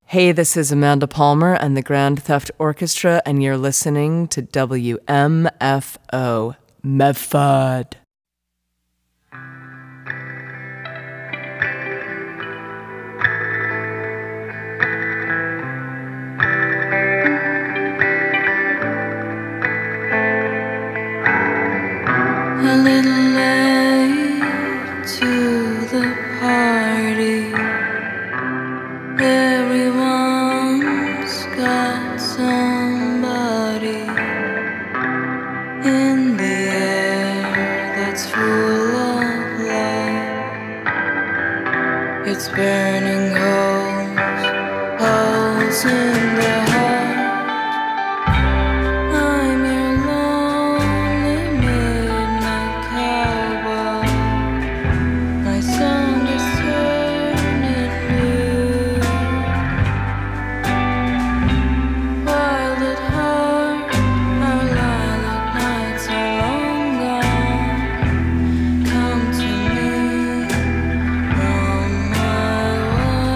Hey, this is Amanda Palmer and the Grand Theft Orchestra, and you're listening to WMFO, Medford. A little late to the party. Everyone's got somebody in the air that's full of love. It's burning holes in the heart. I'm your lonely midnight cowboy. My song is turning blue. Wild at heart, our lilac nights are long gone. Come to me from my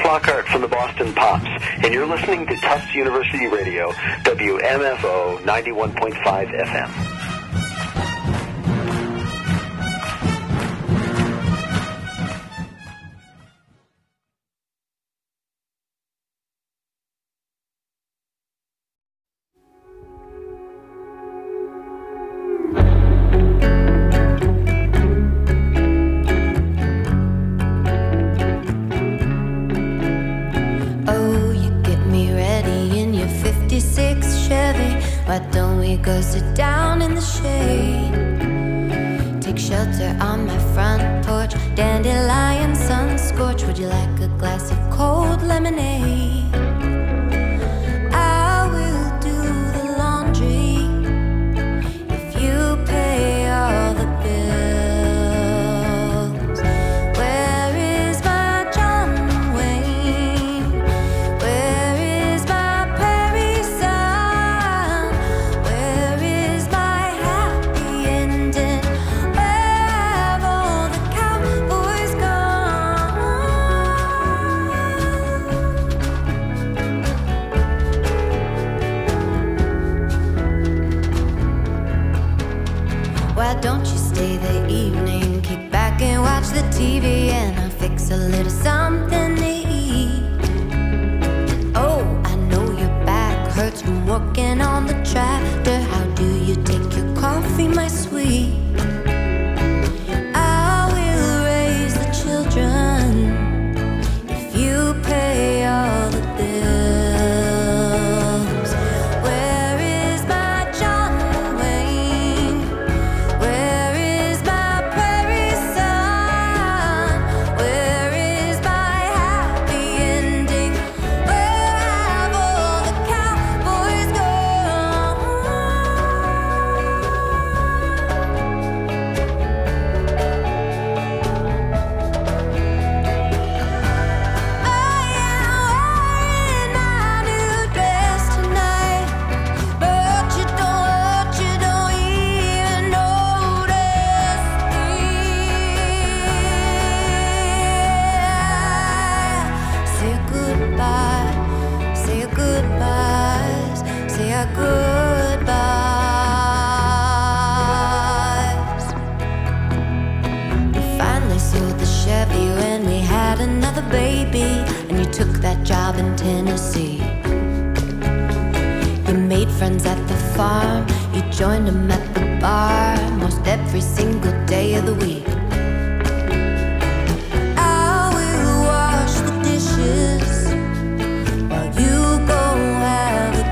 Lockhart from the Boston Pops, and you're listening to Tufts University Radio, WMFO 91.5 FM. Why don't we go sit down in the shade? Take shelter on my front porch. Dandelion sun scorch. Would you like a glass of cold lemonade? I will do the laundry if you pay all the bills. Where is my John Wayne? Where is my Prairie Sun? Where is my happy ending? Where have all the cowboys gone? Why don't you stay the evening? Kick back and watch the TV, and I'll fix a little something to eat. Oh, I know your back hurts from working on the tractor. How do you take your coffee, my sweet? I will raise the children if you pay all the bills. Where is my John Wayne? Where is my Prairie Sun? Where is my happy ending? Where have all the cowboys gone? I am wearing my new dress tonight, but you don't even notice me. Say goodbye, say goodbyes, say our goodbyes. We finally sold the Chevy when we had another baby, and you took that job in Tennessee. You made friends at the farm, you joined them at the bar, most every single day of the week. I will wash the dishes while you go have a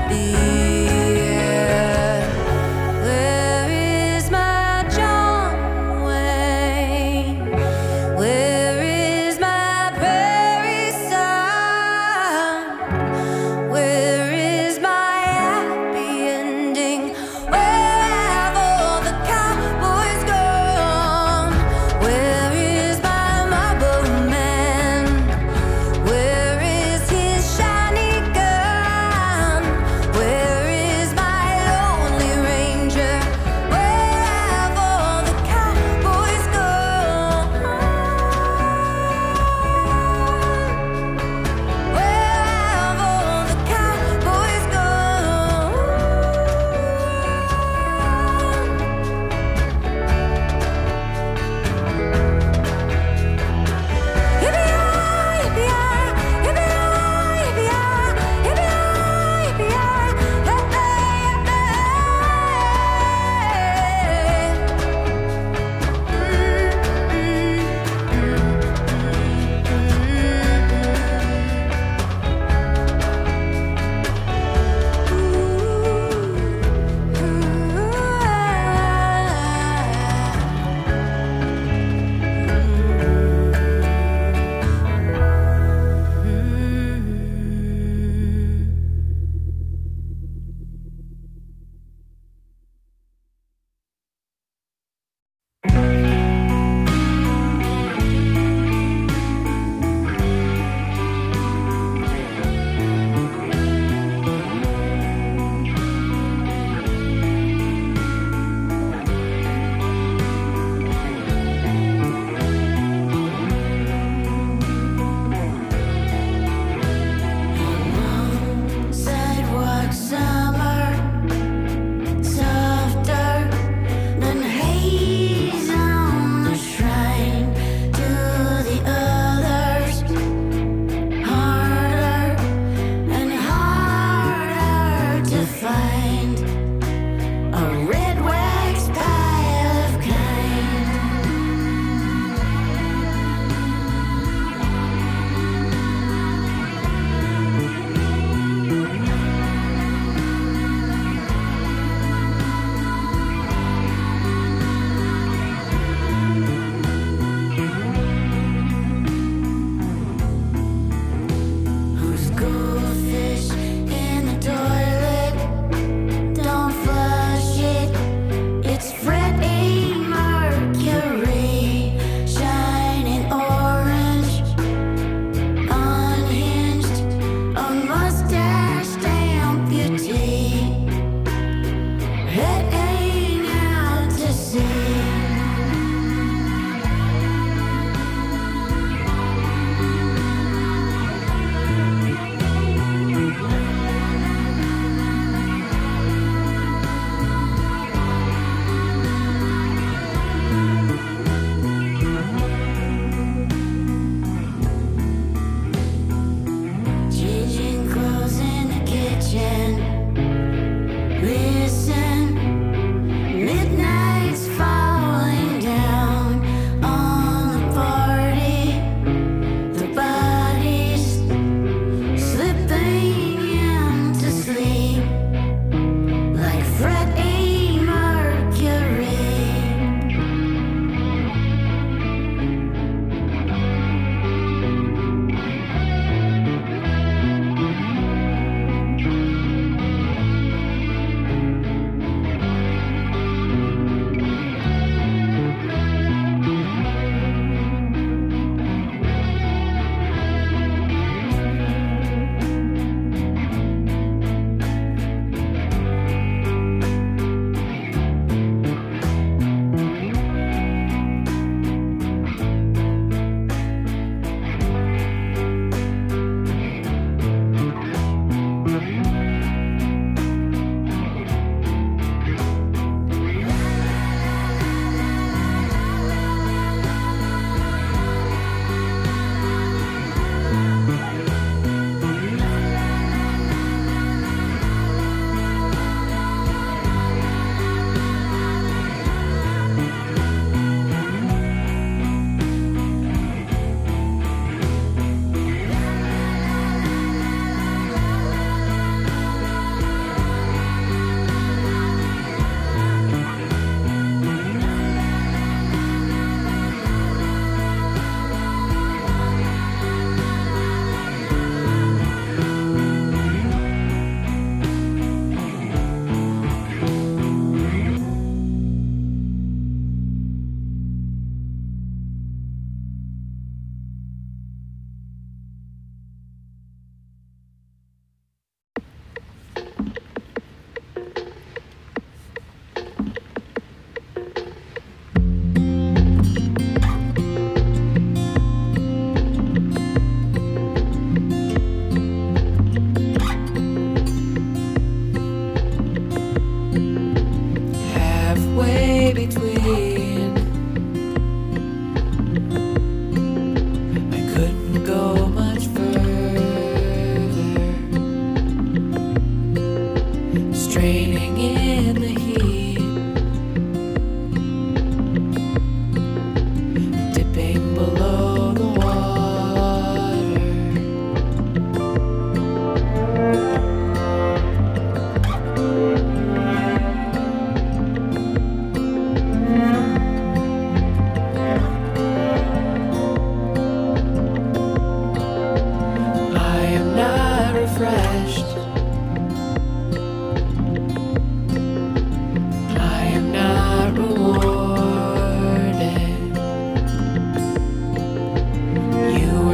beer. Where is my John Wayne? Where is my Prairie Sun? Where is my happy ending? Where have all the cowboys gone?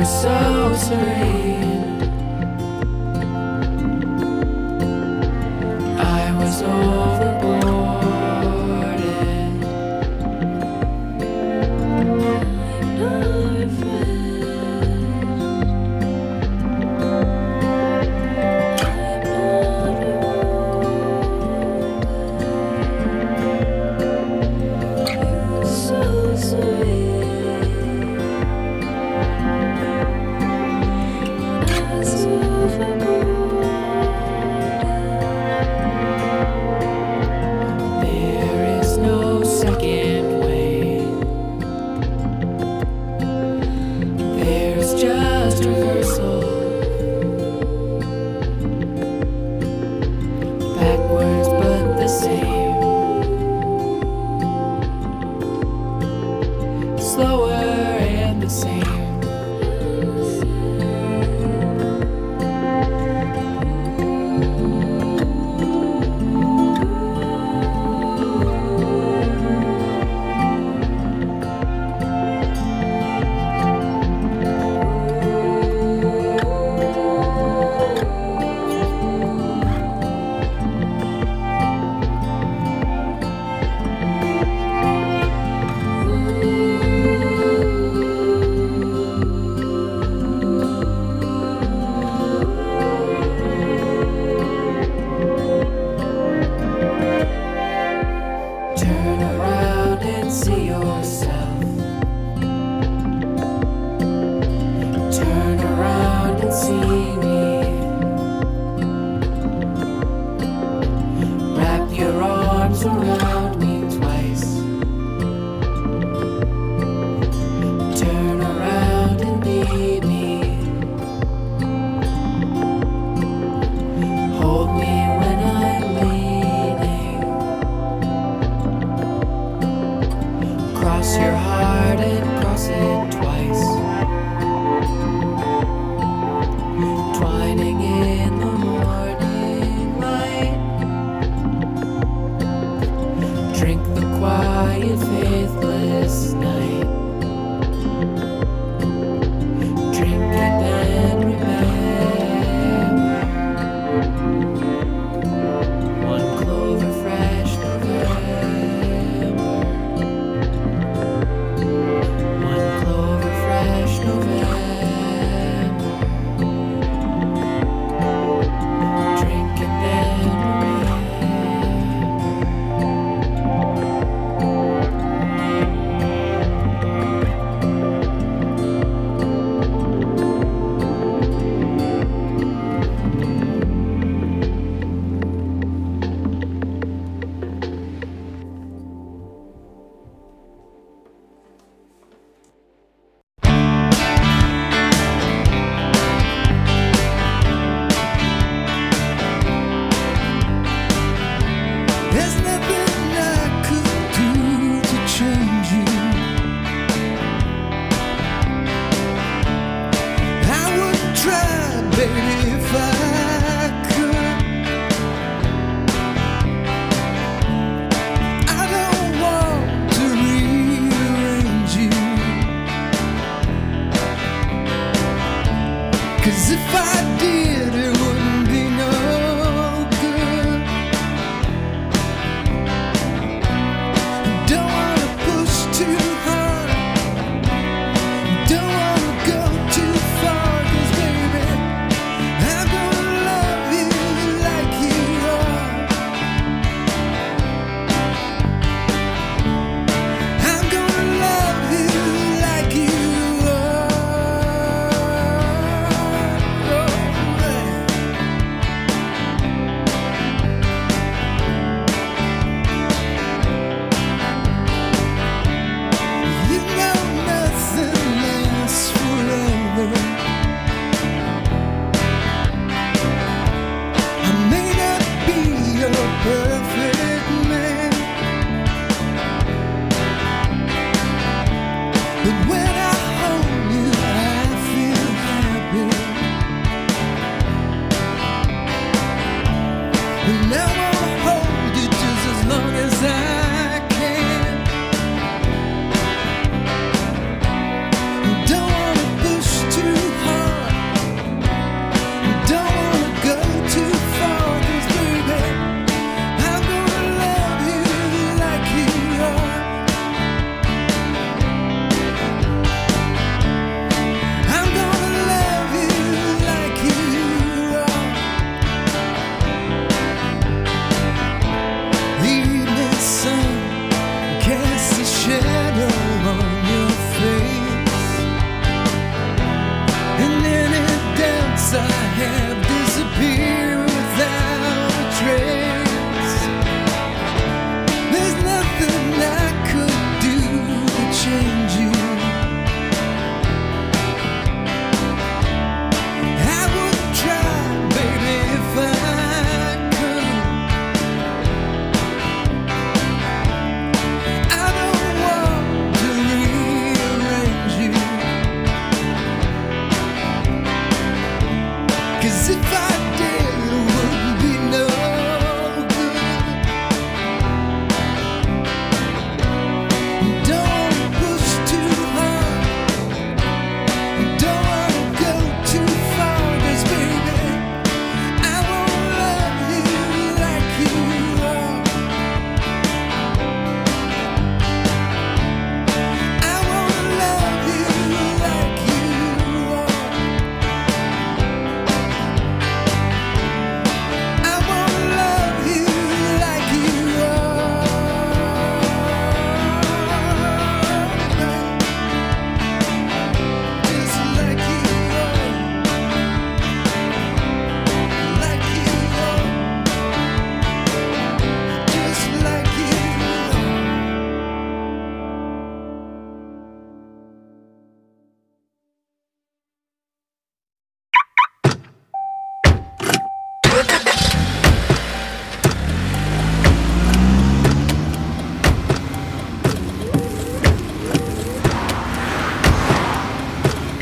were so serene. I was overboarded. I'm not your friend. I'm not your own. So serene. There is no second way. There's just reversal. Backwards but the same. Slower and the same. Turn around and see yourself. Turn around and see me. Wrap your arms around me twice. Turn around and be me. Hold me when I'm leaning. Cross your heart and cross it twice. Twining in the morning light. Drink the quiet, faithless night. Drink it and remember. One clover fresh November. One clover fresh November. Drink and then remember. There's nothing I could do to change you. I would try, baby, if I could. I don't want to rearrange you, 'cause if I did, it wouldn't be no good. Don't wanna push too hard. Don't wanna go too far. 'Cause baby, I'm gonna love you like you are. I'm gonna love you like you are. Oh.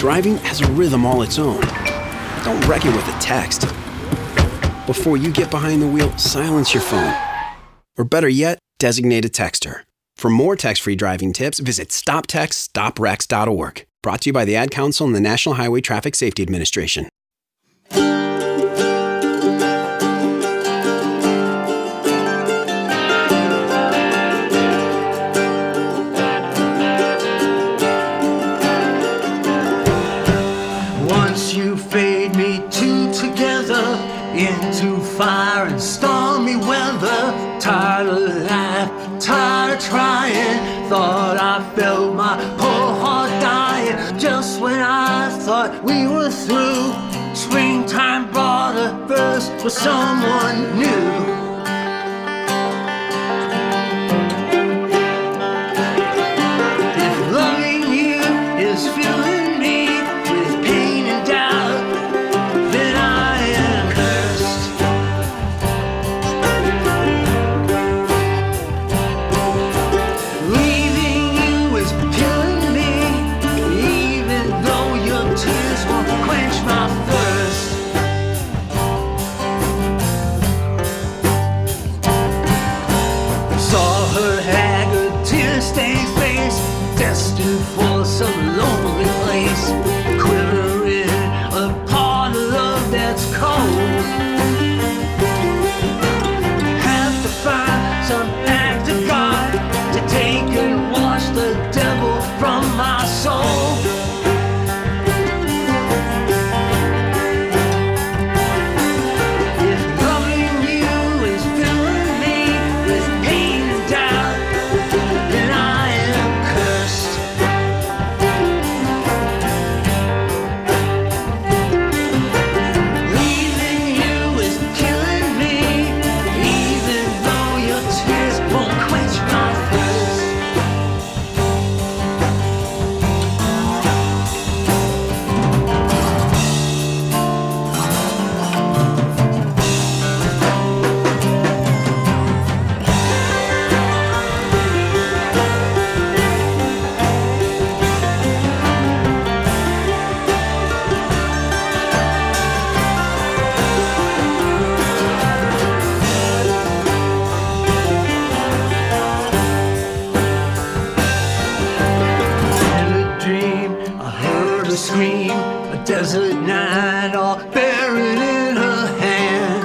Driving has a rhythm all its own. Don't wreck it with a text. Before you get behind the wheel, silence your phone. Or better yet, designate a texter. For more text-free driving tips, visit stoptextstoprex.org. Brought to you by the Ad Council and the National Highway Traffic Safety Administration. Once you fade me two together into fire and stormy weather. Tired of life, tired of trying. Thought I felt my whole heart dying. Just when I thought we were through, springtime brought a burst with someone new. If loving you is filling me with pain and doubt, then I am cursed. Leaving you is killing me, even though your tears won't quench my thirst. Saw her haggard, tear-stained face, destined for some lonely place, quivering upon a love that's cold. Have to find some act of God to take and wash the devil from my soul. If loving you is filling me with pain and doubt, then I am cursed. Leaving you is killing me, even though your tears won't quench my thirst. In a dream, I heard her scream, a desert night all buried in her hand.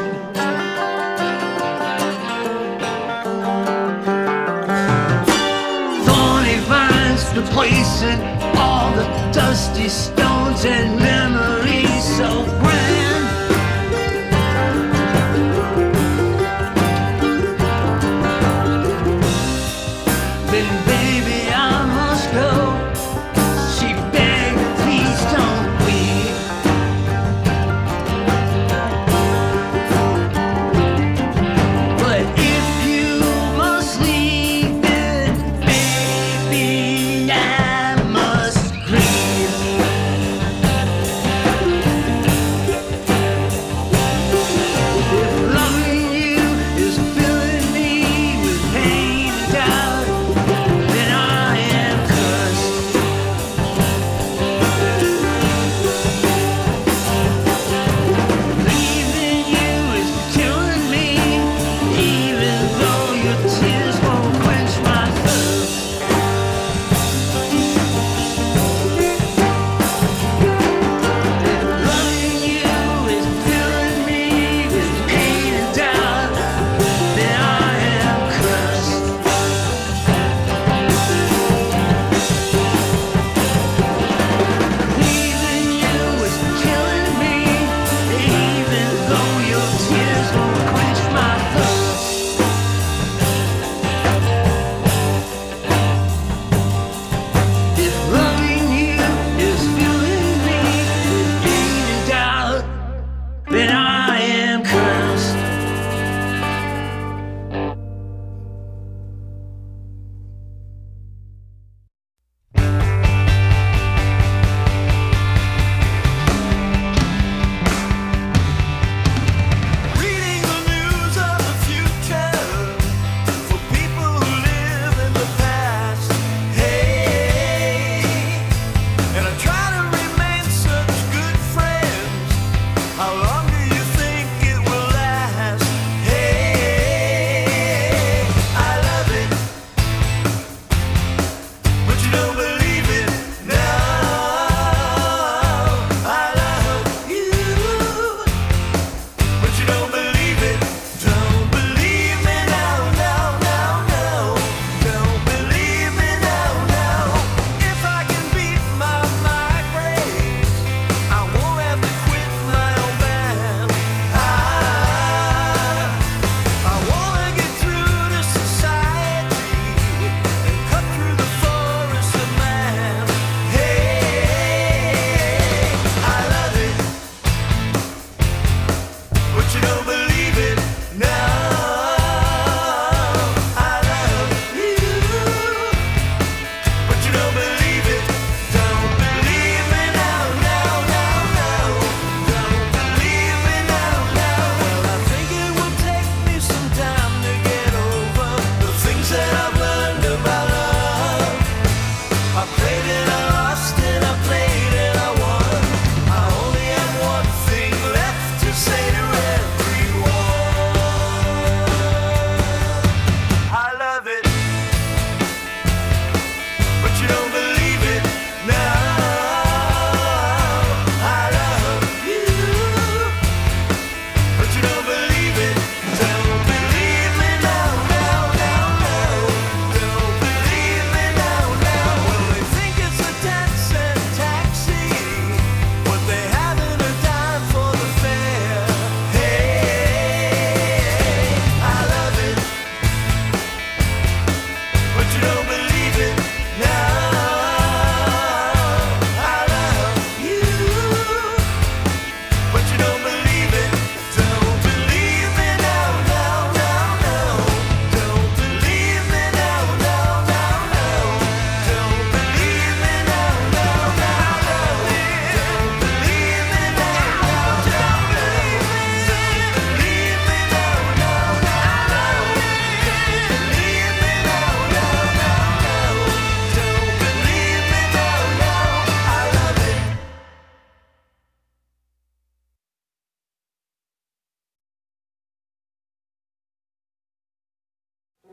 Thorny vines replacing all the dusty stones and memories so grand. Then baby I must go. She begged, please don't weep. But if you must leave, then baby I must grieve.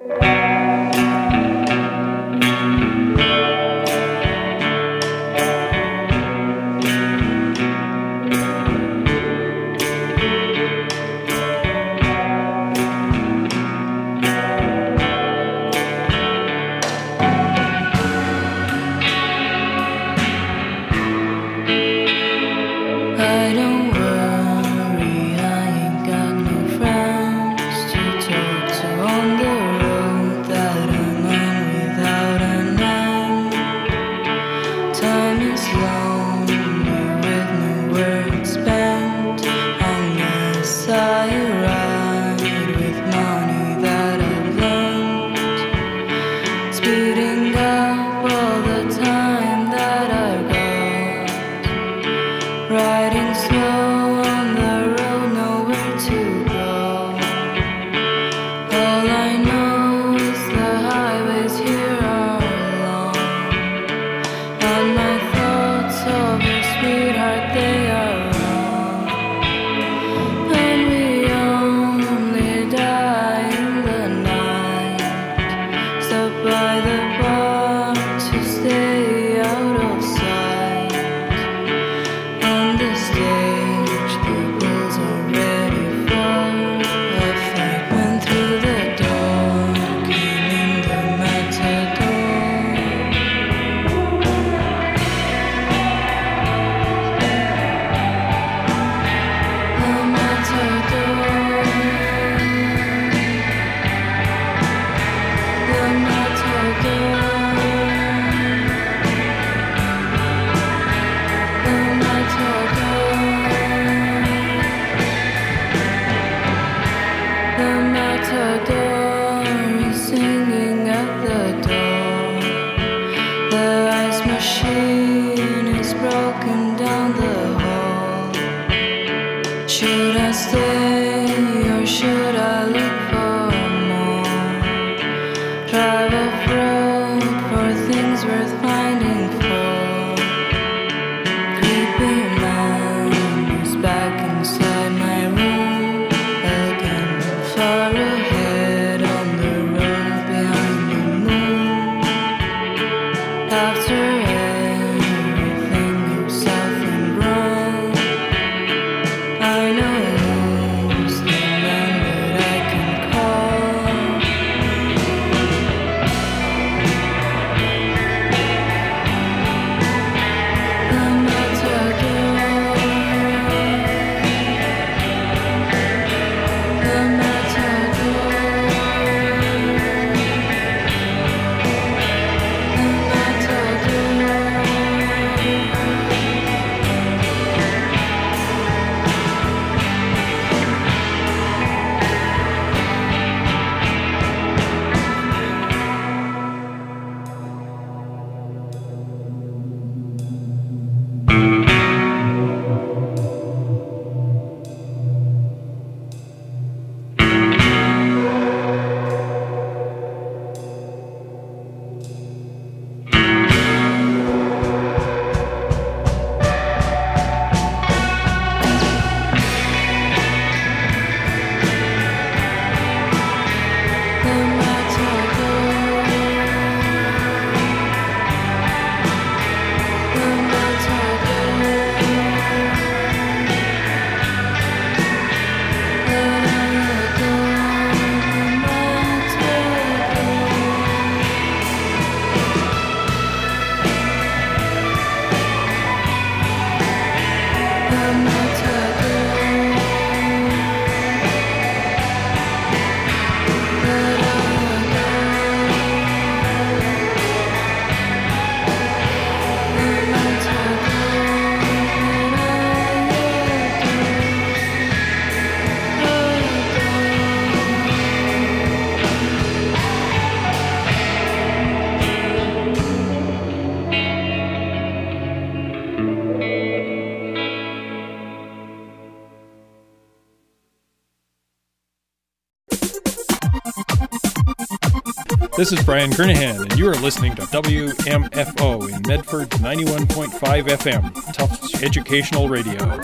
This is Brian Kernahan, and you are listening to WMFO in Medford 91.5 FM, Tufts Educational Radio.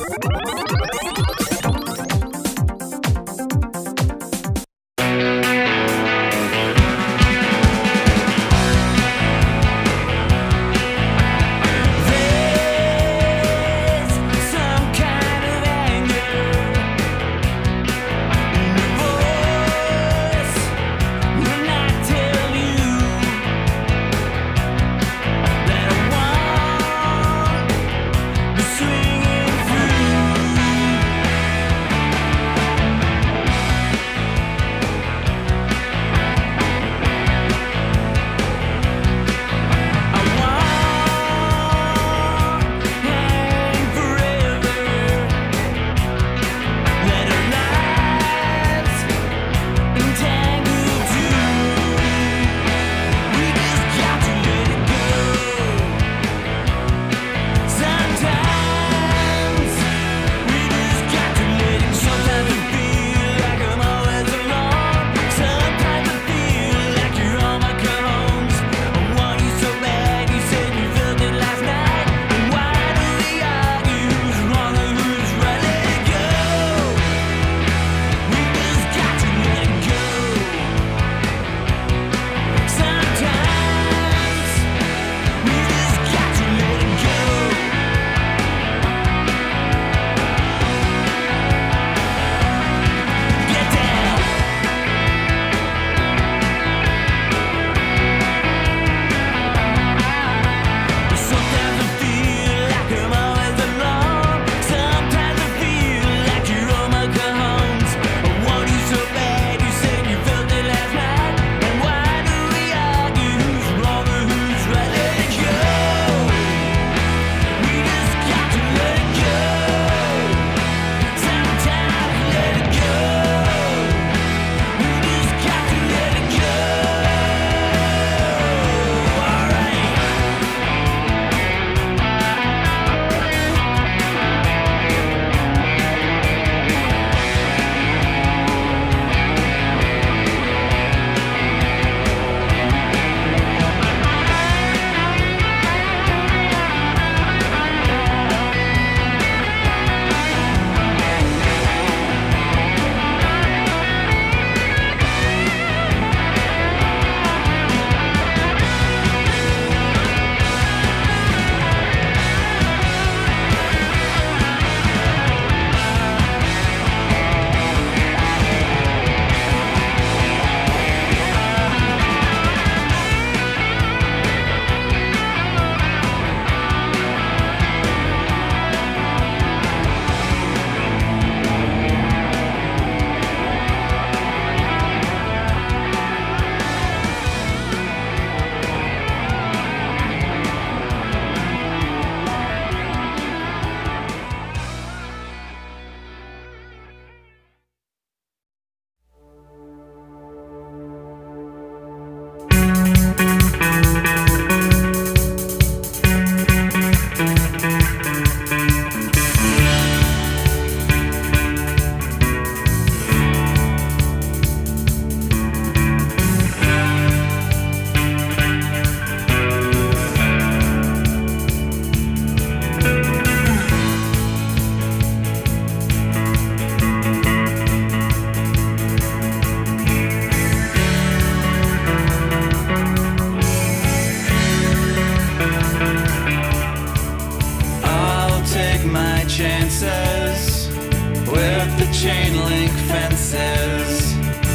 my chances with the chain link fences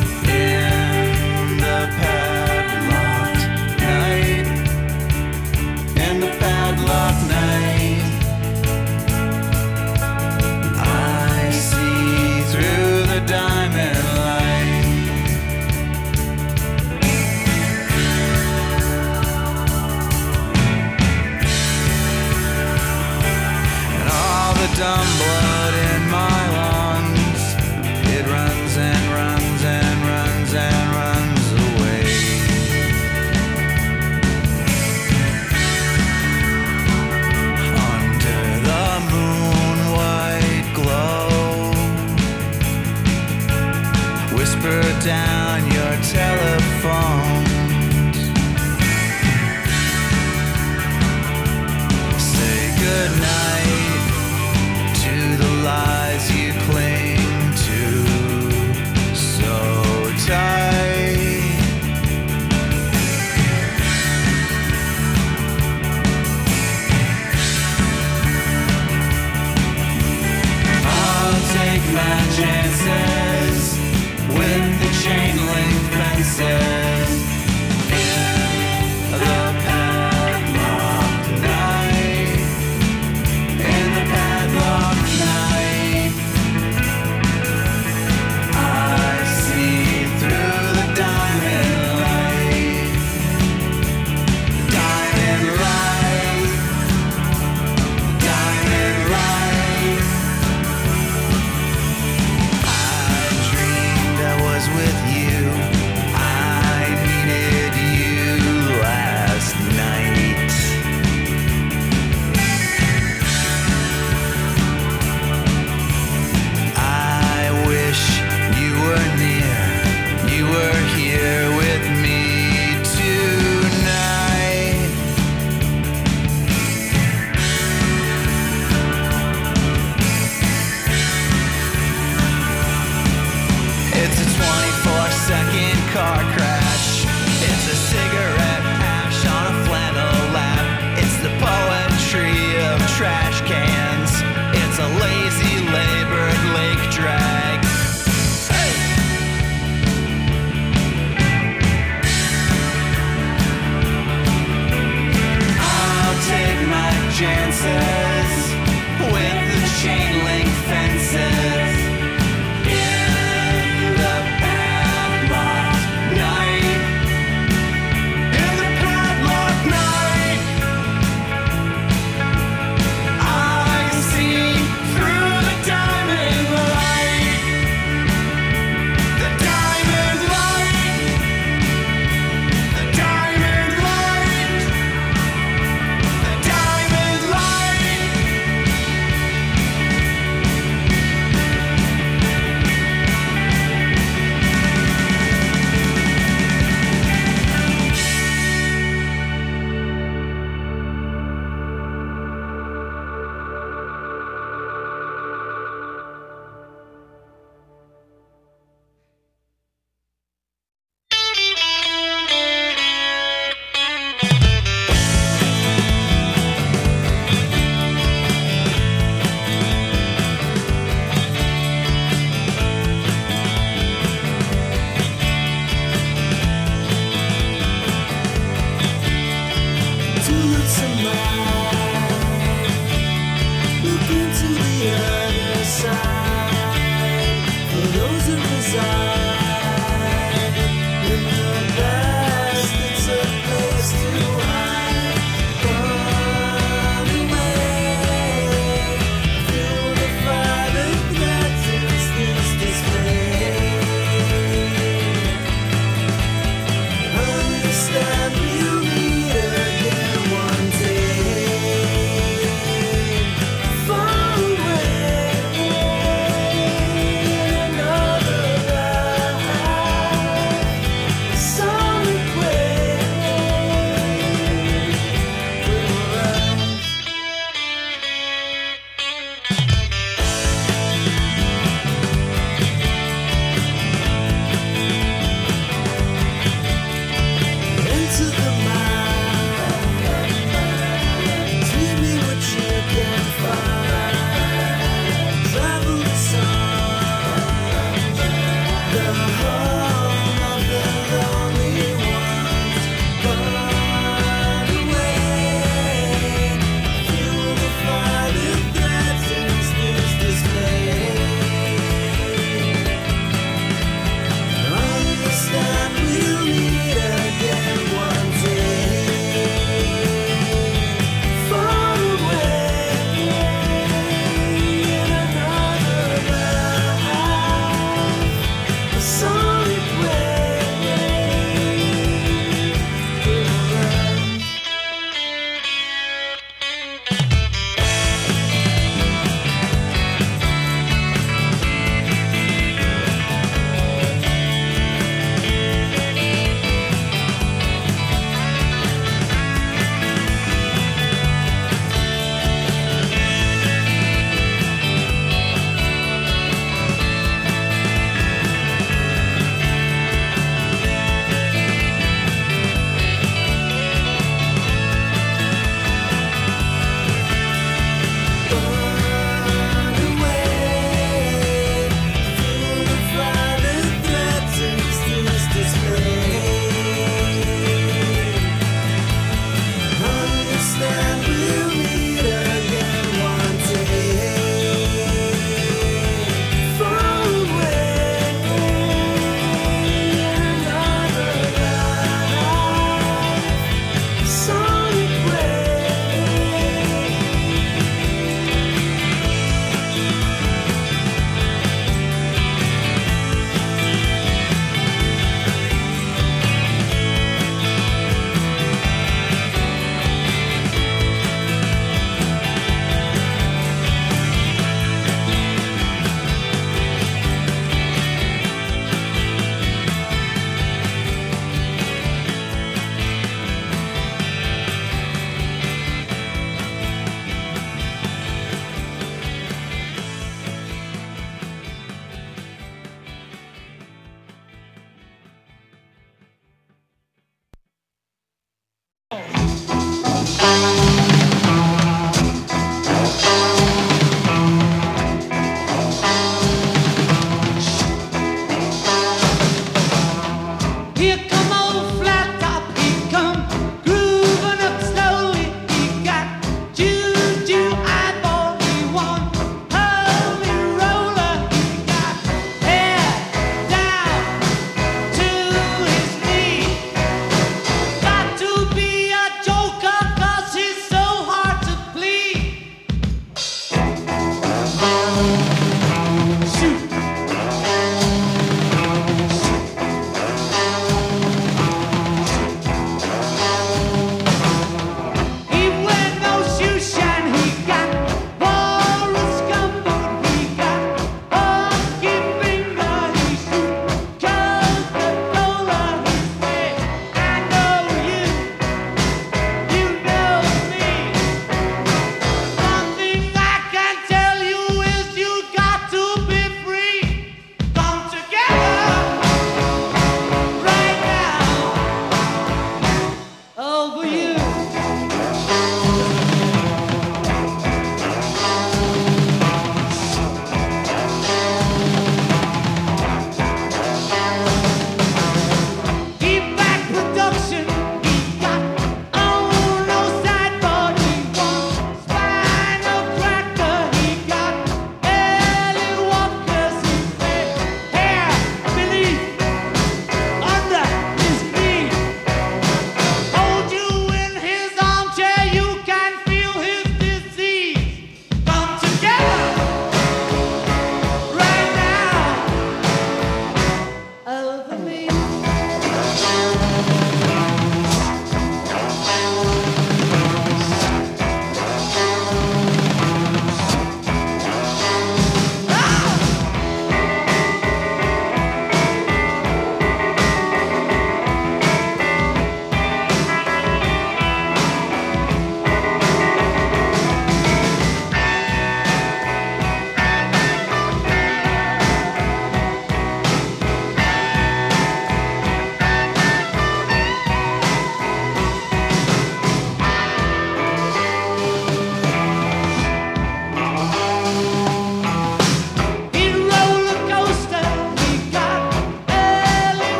in the padlocked night. In the padlocked night, I see through the diamond light. And all the dumb blood in my lungs, it runs and runs and runs and runs away. Under the moon white glow, whisper down your telephones. Say goodnight to the lies you cling to so tight. I'll take my chances with the chain link fences in the padlocked night. In the padlocked night, I see through the diamond light. Diamond light, diamond light. I dreamed I was with you. I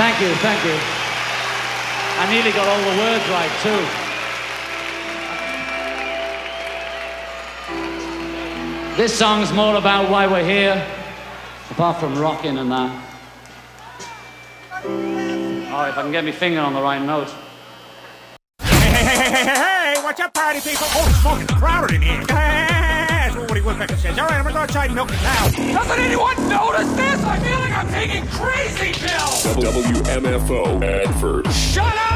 Thank you, thank you. I nearly got all the words right, too. This song's more about why we're here, apart from rocking and that. Oh, if I can get my finger on the right note. Hey, what's up, party people? Oh, it's fucking crowded in here. That's what Woody Woodpecker says. All right, I'm gonna go outside and milk the cow. Doesn't anyone notice this? I feel like I'm taking crazy pills. WMFO Advert. Shut up!